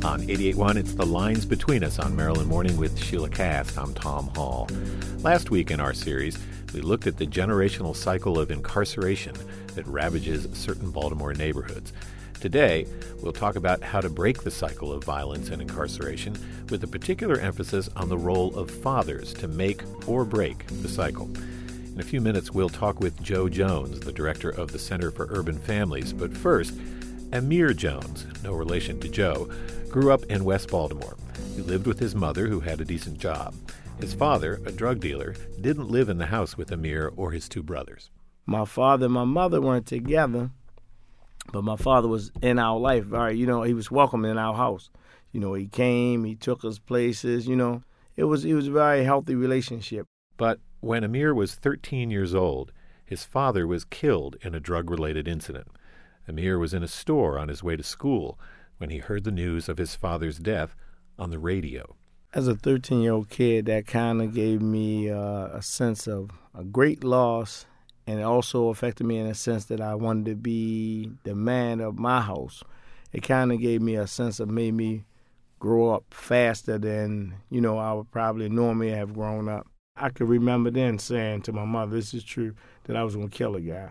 On 88.1, it's The Lines Between Us on Maryland Morning with Sheila Cast. I'm Tom Hall. Last week in our series, we looked at the generational cycle of incarceration that ravages certain Baltimore neighborhoods. Today, we'll talk about how to break the cycle of violence and incarceration with a particular emphasis on the role of fathers to make or break the cycle. In a few minutes, we'll talk with Joe Jones, the director of the Center for Urban Families. But first, Amir Jones, no relation to Joe, grew up in West Baltimore. He lived with his mother, who had a decent job. His father, a drug dealer, didn't live in the house with Amir or his two brothers. My father and my mother weren't together, but my father was in our life. He was welcome in our house. He came, he took us places, It was a very healthy relationship. But when Amir was 13 years old, his father was killed in a drug-related incident. Amir was in a store on his way to school when he heard the news of his father's death on the radio. As a 13-year-old kid, that kind of gave me a sense of a great loss, and it also affected me in a sense that I wanted to be the man of my house. It kind of gave me a sense of made me grow up faster than, I would probably normally have grown up. I could remember then saying to my mother, this is true, that I was going to kill a guy.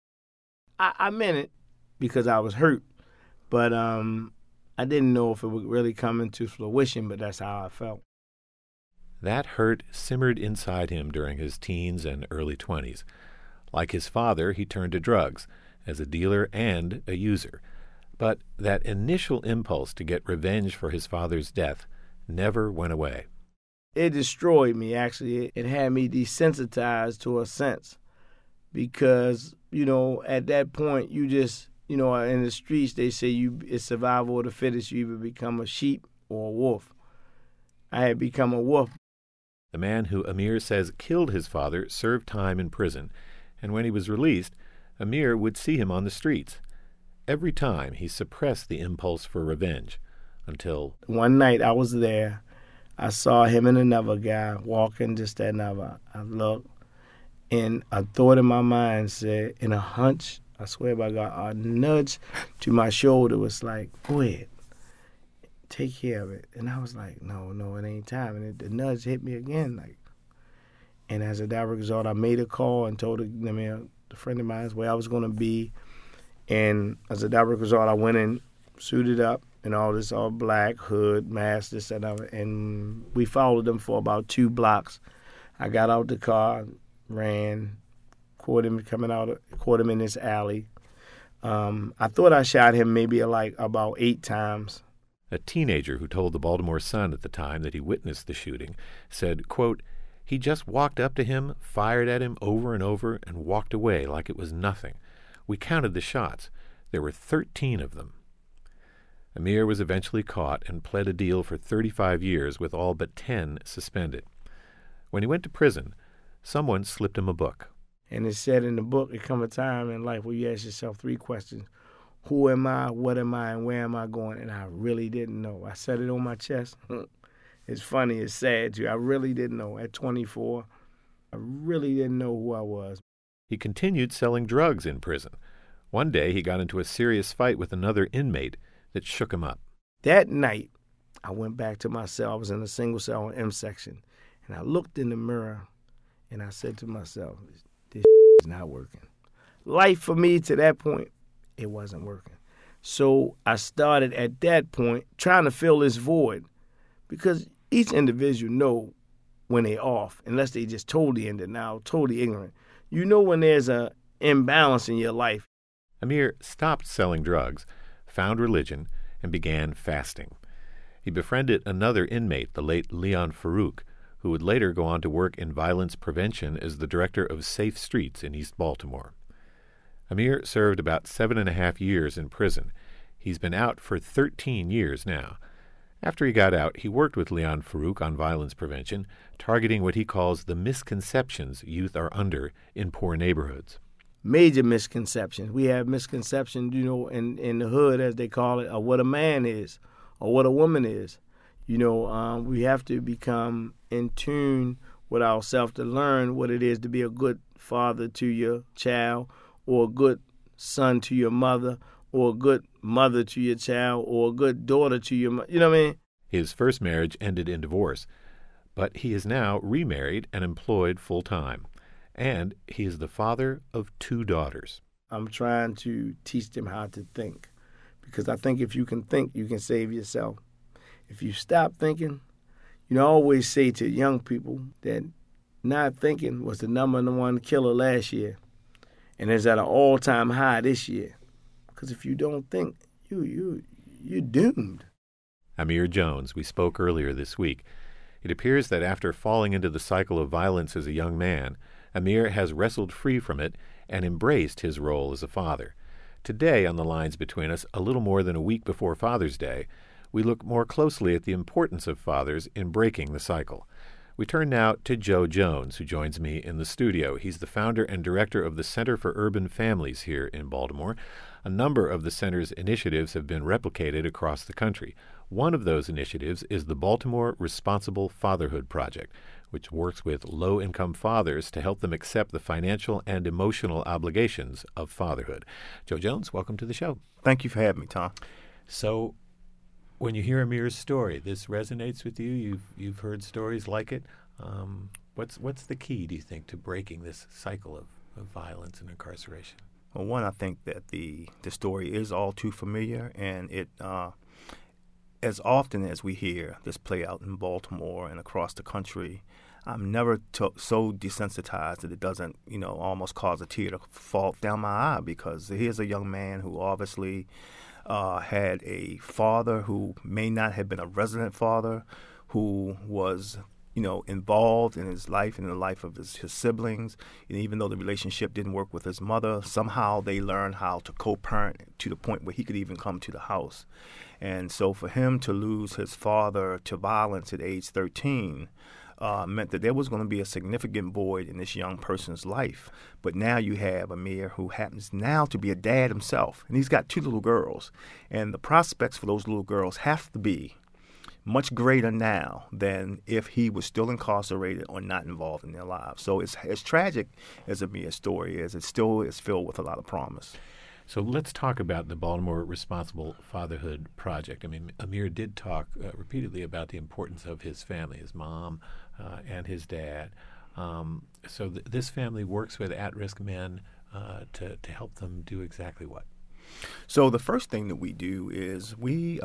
I meant it because I was hurt, but I didn't know if it would really come into fruition, but that's how I felt. That hurt simmered inside him during his teens and early 20s. Like his father, he turned to drugs as a dealer and a user. But that initial impulse to get revenge for his father's death never went away. It destroyed me, actually. It had me desensitized to a sense because, at that point, you just, in the streets, they say it's survival of the fittest. You either become a sheep or a wolf. I had become a wolf. The man who Amir says killed his father served time in prison, and when he was released, Amir would see him on the streets. Every time, he suppressed the impulse for revenge until one night I was there. I saw him and another guy walking just that another. I looked, and a thought in my mind said, in a hunch, I swear by God, a nudge to my shoulder was like, go ahead, take care of it. And I was like, no, it ain't time. And the nudge hit me again. And as a direct result, I made a call and told a friend of mine where I was going to be. And as a direct result, I went in, suited up, and all this, all black, hood, mask, this and that. And we followed them for about 2 blocks. I got out the car, ran, caught him in this alley. I thought I shot him maybe about 8 times. A teenager who told the Baltimore Sun at the time that he witnessed the shooting said, quote, he just walked up to him, fired at him over and over, and walked away like it was nothing. We counted the shots. There were 13 of them. Amir was eventually caught and pled a deal for 35 years with all but 10 suspended. When he went to prison, someone slipped him a book. And it said in the book, there come a time in life where you ask yourself 3 questions. Who am I, what am I, and where am I going? And I really didn't know. I said it on my chest. It's funny, it's sad too. I really didn't know. At 24, I really didn't know who I was. He continued selling drugs in prison. One day he got into a serious fight with another inmate that shook him up. That night, I went back to my cell. I was in a single cell in M section. And I looked in the mirror and I said to myself, this is not working. Life for me to that point, it wasn't working. So I started at that point trying to fill this void because each individual know when they're off, unless they just totally in denial, totally ignorant. You know when there's an imbalance in your life. Amir stopped selling drugs, found religion, and began fasting. He befriended another inmate, the late Leon Farouk, who would later go on to work in violence prevention as the director of Safe Streets in East Baltimore. Amir served about 7.5 years in prison. He's been out for 13 years now. After he got out, he worked with Leon Farouk on violence prevention, targeting what he calls the misconceptions youth are under in poor neighborhoods. Major misconceptions. We have misconceptions, in the hood, as they call it, of what a man is or what a woman is. We have to become in tune with ourselves to learn what it is to be a good father to your child or a good son to your mother or a good mother to your child or a good daughter to your mother. You know what I mean? His first marriage ended in divorce, but he is now remarried and employed full-time. And he is the father of 2 daughters. I'm trying to teach them how to think, because I think if you can think, you can save yourself. If you stop thinking, I always say to young people that not thinking was the #1 killer last year, and it's at an all-time high this year. Because if you don't think, you're doomed. Amir Jones, we spoke earlier this week. It appears that after falling into the cycle of violence as a young man, Amir has wrestled free from it and embraced his role as a father. Today, on The Lines Between Us, a little more than a week before Father's Day, we look more closely at the importance of fathers in breaking the cycle. We turn now to Joe Jones, who joins me in the studio. He's the founder and director of the Center for Urban Families here in Baltimore. A number of the center's initiatives have been replicated across the country. One of those initiatives is the Baltimore Responsible Fatherhood Project, which works with low-income fathers to help them accept the financial and emotional obligations of fatherhood. Joe Jones, welcome to the show. Thank you for having me, Tom. So, when you hear Amir's story, this resonates with you. You've heard stories like it. What's the key, do you think, to breaking this cycle of violence and incarceration? Well, one, I think that the story is all too familiar, and it as often as we hear this play out in Baltimore and across the country, I'm never so desensitized that it doesn't, almost cause a tear to fall down my eye, because here's a young man who obviously had a father who may not have been a resident father, who was, involved in his life and in the life of his siblings. And even though the relationship didn't work with his mother, somehow they learned how to co-parent to the point where he could even come to the house. And so for him to lose his father to violence at age 13 meant that there was going to be a significant void in this young person's life. But now you have Amir, who happens now to be a dad himself, and he's got 2 little girls. And the prospects for those little girls have to be much greater now than if he was still incarcerated or not involved in their lives. So it's as tragic as Amir's story is, it still is filled with a lot of promise. So let's talk about the Baltimore Responsible Fatherhood Project. I mean, Amir did talk repeatedly about the importance of his family, his mom and his dad. So this family works with at-risk men to help them do exactly what? So the first thing that we do is we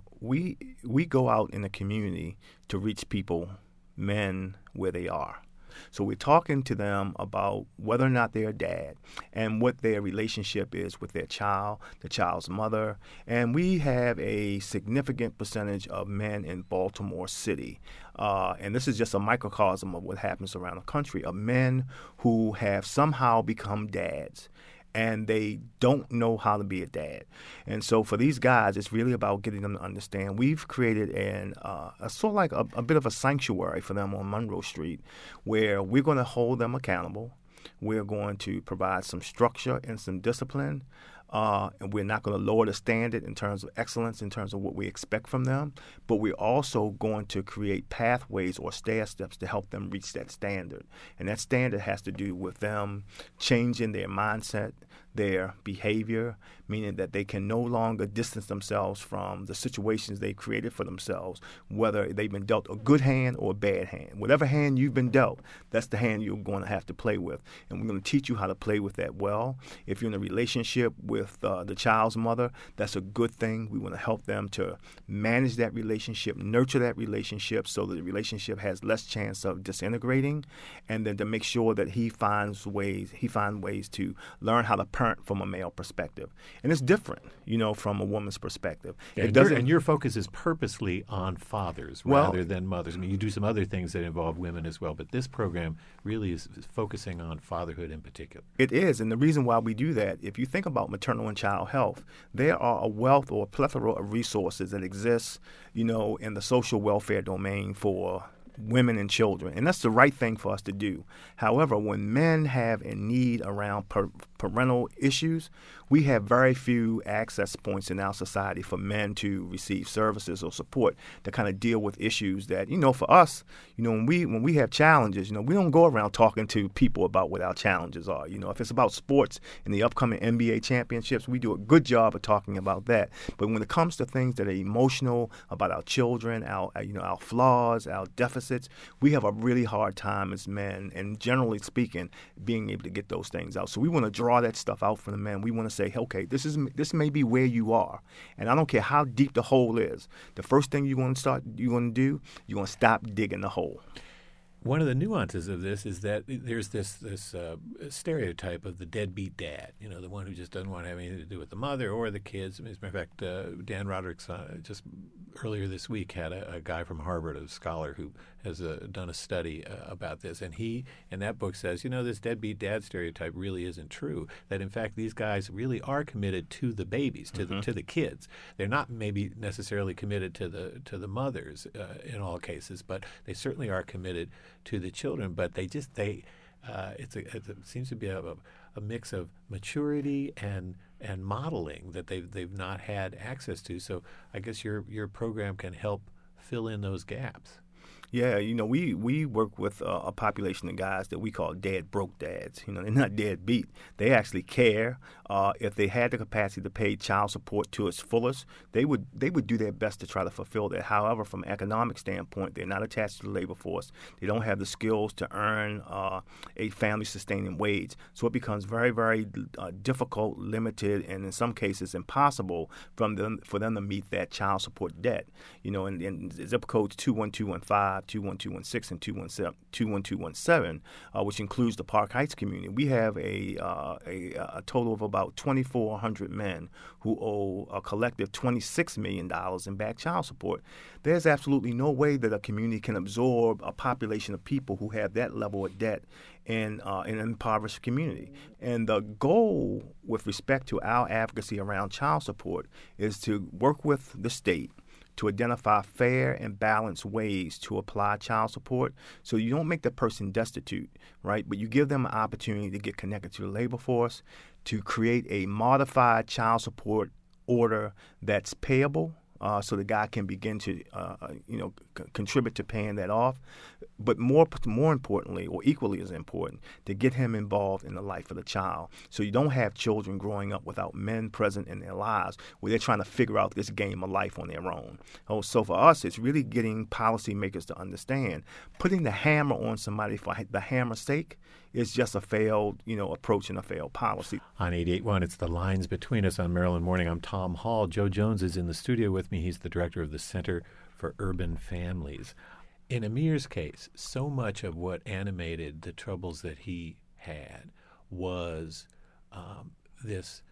go out in the community to reach people, men, where they are. So we're talking to them about whether or not they're a dad and what their relationship is with their child, the child's mother. And we have a significant percentage of men in Baltimore City. And this is just a microcosm of what happens around the country, of men who have somehow become dads, and they don't know how to be a dad. And so for these guys, it's really about getting them to understand. We've created a sort of like a bit of a sanctuary for them on Monroe Street, where we're going to hold them accountable. We're going to provide some structure and some discipline. And we're not going to lower the standard in terms of excellence, in terms of what we expect from them, but we're also going to create pathways or stair steps to help them reach that standard. And that standard has to do with them changing their mindset, their behavior, meaning that they can no longer distance themselves from the situations they created for themselves, whether they've been dealt a good hand or a bad hand. Whatever hand you've been dealt, that's the hand you're going to have to play with. And we're going to teach you how to play with that well. If you're in a relationship with the child's mother, that's a good thing. We want to help them to manage that relationship, nurture that relationship so that the relationship has less chance of disintegrating, and then to make sure that he finds ways to learn how to parent from a male perspective. And it's different, from a woman's perspective. And your focus is purposely on fathers rather than mothers. I mean, you do some other things that involve women as well, but this program really is focusing on fatherhood in particular. It is, and the reason why we do that, if you think about maternal and child health, there are a wealth or a plethora of resources that exist, in the social welfare domain for women and children, and that's the right thing for us to do. However, when men have a need around parental issues, we have very few access points in our society for men to receive services or support to kind of deal with issues that, for us, when we have challenges, we don't go around talking to people about what our challenges are. If it's about sports and the upcoming NBA championships, we do a good job of talking about that. But when it comes to things that are emotional about our children, our flaws, our deficits, we have a really hard time as men, and generally speaking, being able to get those things out. So we want to draw that stuff out for the men. We want to say, okay, this may be where you are, and I don't care how deep the hole is. The first thing you're going to stop digging the hole. One of the nuances of this is that there's this stereotype of the deadbeat dad, the one who just doesn't want to have anything to do with the mother or the kids. As a matter of fact, Dan Roderick's just earlier this week had a guy from Harvard, a scholar who has done a study about this, and he in that book says, this deadbeat dad stereotype really isn't true. That in fact these guys really are committed to the babies, to the kids. They're not maybe necessarily committed to the mothers in all cases, but they certainly are committed to the children. But it seems to be a mix of maturity and modeling that they've not had access to. So I guess your program can help fill in those gaps. Yeah, we work with a population of guys that we call dead broke dads. They're not deadbeat. They actually care. If they had the capacity to pay child support to its fullest, they would do their best to try to fulfill that. However, from an economic standpoint, they're not attached to the labor force. They don't have the skills to earn a family-sustaining wage. So it becomes very, very difficult, limited, and in some cases impossible for them to meet that child support debt. And zip codes 21215. 21216 and 21217, which includes the Park Heights community. We have a total of about 2,400 men who owe a collective $26 million in back child support. There's absolutely no way that a community can absorb a population of people who have that level of debt in an impoverished community. And the goal with respect to our advocacy around child support is to work with the state to identify fair and balanced ways to apply child support so you don't make the person destitute, right? But you give them an opportunity to get connected to the labor force, to create a modified child support order that's payable, so the guy can begin to, contribute to paying that off. But more importantly, or equally as important, to get him involved in the life of the child. So you don't have children growing up without men present in their lives where they're trying to figure out this game of life on their own. So for us, it's really getting policymakers to understand putting the hammer on somebody for the hammer's sake is just a failed, approach and a failed policy. On 88.1, it's The Lines Between Us on Maryland Morning. I'm Tom Hall. Joe Jones is in the studio with me. He's the director of the Center for Urban Families. In Amir's case, so much of what animated the troubles that he had was this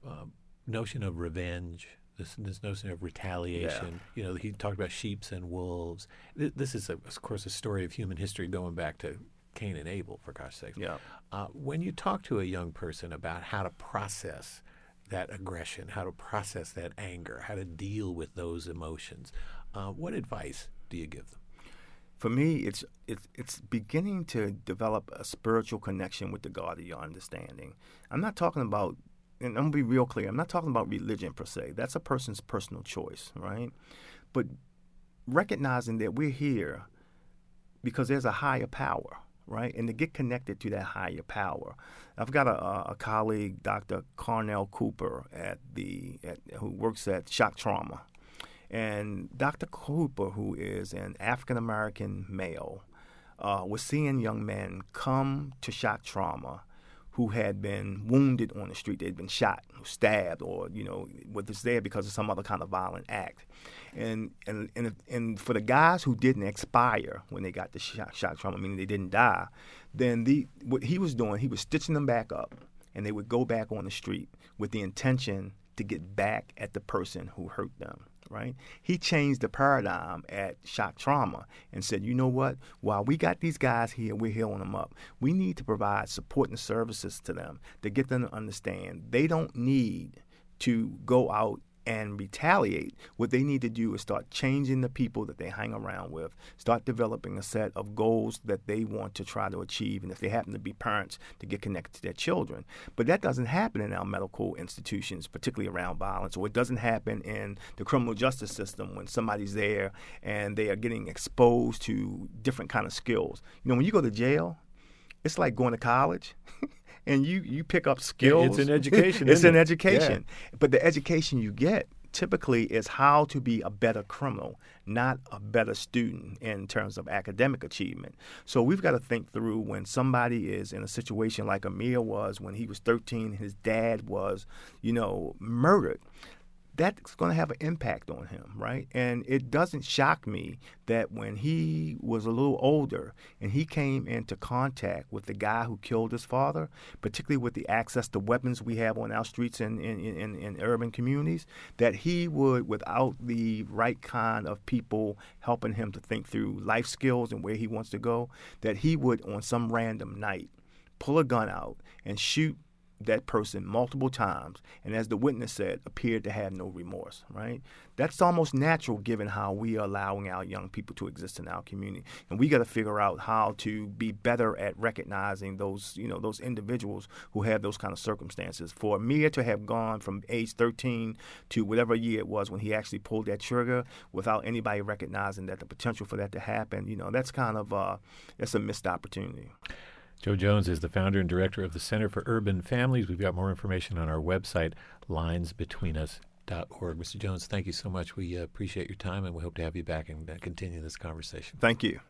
notion of revenge, this notion of retaliation. Yeah. He talked about sheeps and wolves. This is, of course, a story of human history going back to Cain and Abel, for gosh sakes. Yeah. When you talk to a young person about how to process that aggression, how to process that anger, how to deal with those emotions, what advice do you give them? For me, it's beginning to develop a spiritual connection with the God of your understanding. I'm not talking about, and I'm going to be real clear, I'm not talking about religion per se. That's a person's personal choice, right? But recognizing that we're here because there's a higher power, right? And to get connected to that higher power. I've got a colleague, Dr. Carnell Cooper, who works at Shock Trauma. And Dr. Cooper, who is an African-American male, was seeing young men come to Shock Trauma who had been wounded on the street. They'd been shot, stabbed, or, was there because of some other kind of violent act. And for the guys who didn't expire when they got the shock trauma, meaning they didn't die, then what he was doing, he was stitching them back up, and they would go back on the street with the intention to get back at the person who hurt them. Right? He changed the paradigm at Shock Trauma and said, you know what? While we got these guys here, we're healing them up. We need to provide support and services to them to get them to understand they don't need to go out and retaliate, what they need to do is start changing the people that they hang around with, start developing a set of goals that they want to try to achieve, and if they happen to be parents, to get connected to their children. But that doesn't happen in our medical institutions, particularly around violence, or it doesn't happen in the criminal justice system when somebody's there and they are getting exposed to different kind of skills. You know, when you go to jail, it's like going to college. And you pick up skills. It's an education. It's an education. Yeah. But the education you get typically is how to be a better criminal, not a better student in terms of academic achievement. So we've got to think through when somebody is in a situation like Amir was when he was 13, his dad was, murdered. That's going to have an impact on him, right? And it doesn't shock me that when he was a little older and he came into contact with the guy who killed his father, particularly with the access to weapons we have on our streets in urban communities, that he would, without the right kind of people helping him to think through life skills and where he wants to go, that he would, on some random night, pull a gun out and shoot that person multiple times, and as the witness said, appeared to have no remorse, right? That's almost natural given how we are allowing our young people to exist in our community. And we got to figure out how to be better at recognizing those individuals who have those kind of circumstances. For Amir to have gone from age 13 to whatever year it was when he actually pulled that trigger without anybody recognizing that the potential for that to happen, that's kind of that's a missed opportunity. Joe Jones is the founder and director of the Center for Urban Families. We've got more information on our website, linesbetweenus.org. Mr. Jones, thank you so much. We appreciate your time, and we hope to have you back and continue this conversation. Thank you.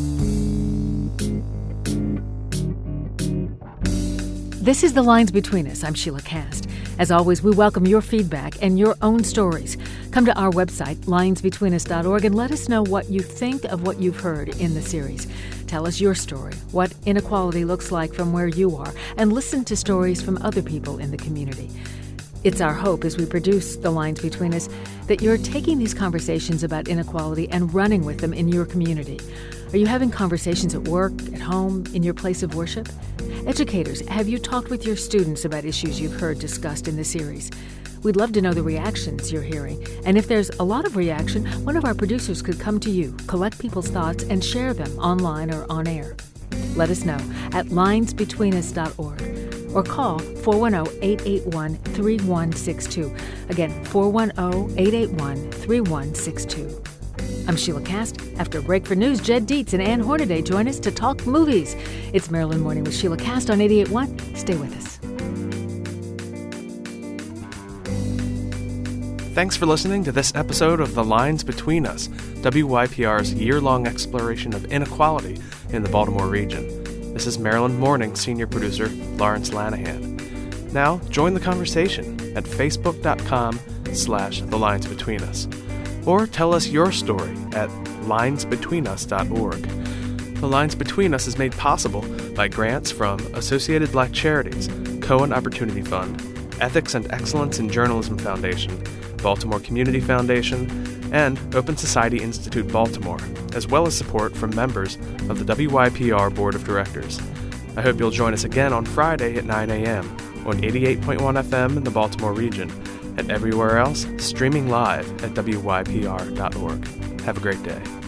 This is The Lines Between Us. I'm Sheila Cast. As always, we welcome your feedback and your own stories. Come to our website, linesbetweenus.org, and let us know what you think of what you've heard in the series. Tell us your story, what inequality looks like from where you are, and listen to stories from other people in the community. It's our hope as we produce The Lines Between Us that you're taking these conversations about inequality and running with them in your community. Are you having conversations at work, at home, in your place of worship? Educators, have you talked with your students about issues you've heard discussed in the series? We'd love to know the reactions you're hearing. And if there's a lot of reaction, one of our producers could come to you, collect people's thoughts, and share them online or on air. Let us know at linesbetweenus.org or call 410-881-3162. Again, 410-881-3162. I'm Sheila Cast. After a break for news, Jed Dietz and Ann Hornaday join us to talk movies. It's Maryland Morning with Sheila Cast on 88.1. Stay with us. Thanks for listening to this episode of The Lines Between Us, WYPR's year-long exploration of inequality in the Baltimore region. This is Maryland Morning senior producer Lawrence Lanahan. Now, join the conversation at facebook.com/thelinesbetweenus. Or tell us your story at linesbetweenus.org. The Lines Between Us is made possible by grants from Associated Black Charities, Cohen Opportunity Fund, Ethics and Excellence in Journalism Foundation, Baltimore Community Foundation, and Open Society Institute Baltimore, as well as support from members of the WYPR Board of Directors. I hope you'll join us again on Friday at 9 a.m. on 88.1 FM in the Baltimore region, and everywhere else streaming live at WYPR.org. Have a great day.